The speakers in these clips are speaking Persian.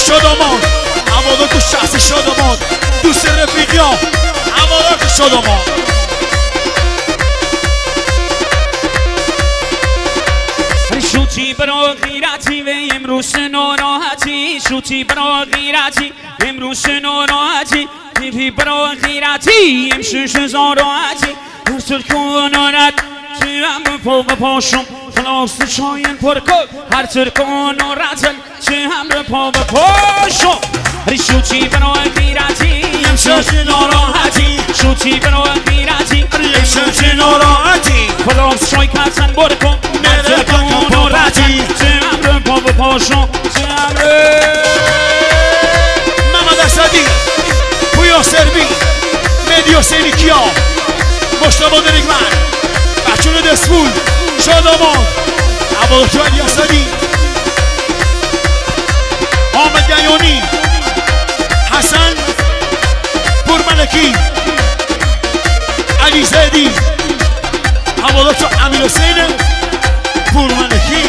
شادمان هوادار تو شخص شادمان دوست رفیقیا هوادار تو شادمان شوتی برا غیرتی و امروز ناراحتی شوتی برا غیرتی امروز ناراحتی دیدی برا غیرتی امشوش زاراحتی هر کنارت هم پا و پاشم خلاص شاین پر کن هر کنارتن چه هم پا و پاشم شوتی برا غیرتی امشوش ناراحتی شوتی برا غیرتی امشوش ناراحتی خلاص شای کتن پر کن پاشو محمد اسدی پویا سربی مدیا سینیکیا مشتبه درگمن بچون دسفول شادمان عبادتو علی اسدی حامد دیانی حسن پرملکی علی زیدی عبادتو امیر حسین پرملکی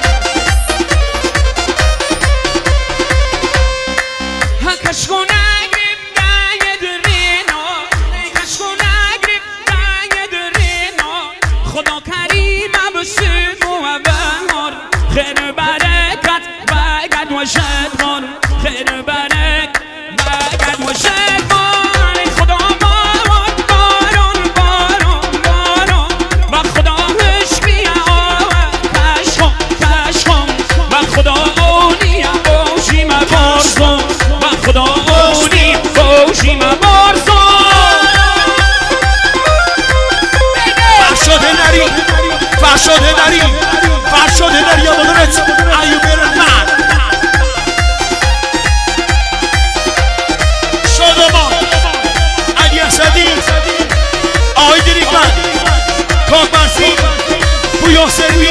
خیر برک بگد و شدمان خدا باران باران باران باران و خدا هشبیه کشم کشم و خدا اونی باشیم بارزم و خدا اونی باشیم بارزم فرشاد نری فرشاد نری فرشاد نری آبادانت ایوب رحمت آقای دریگمن کاغبرسی پویا سروی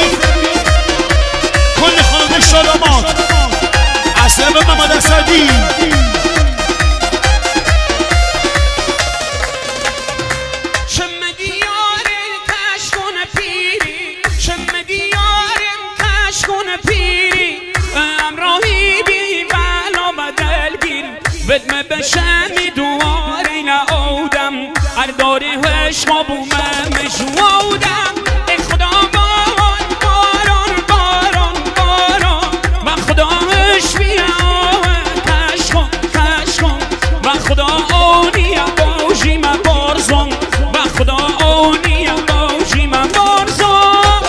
کل خانه شادامات اصلا محمد اسدی بدم بشمی دواری نعودم ارداری هشما بومم مجمودم ای خدا باران باران باران باران و خدا هشبیه کشم کشم و خدا اونی باشیم بارزم و خدا اونی باشیم بارزم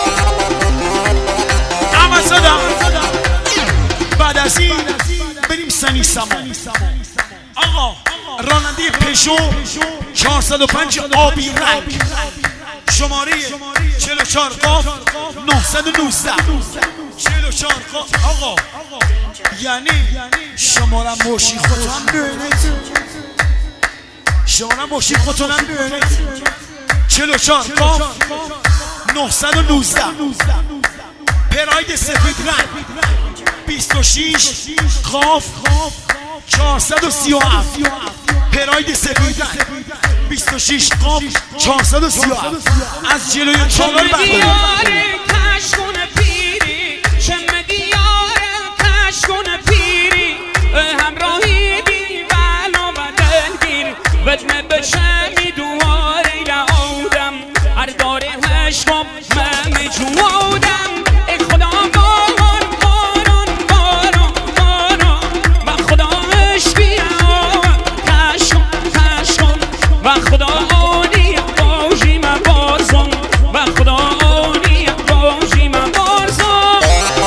اما صدام بعد از این بریم سنی سمان آقا راننده پژو 405 آبی رنگ شماره 44 قاف 919 44 قاف آقا یعنی شماره موشی خودم بینید شماره موشی خودم بینید 44 قاف 919 پراید سفید رنگ 26 قاف 437 پراید سفید 26 قاف 437 از جلوی چالار بردارید کشکون پیری شم دیار کشکون پیری همراهی بی بلا و دلگیر بدم بشمی دواری لعودم هر داره هشم من جوادم ای خدا باران باران باران باران و خدا هشبیه کشم کشم و خدا اونی باشیم بارزم و خدا اونی باشیم بارزم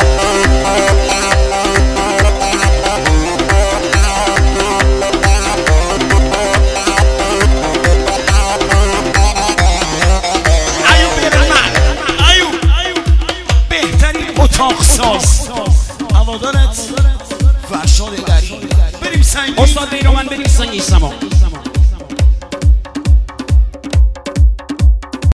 اتاق ساز هوادارت فرشاد دری بریم سنگی استاد بیرون من بریم سنگی سما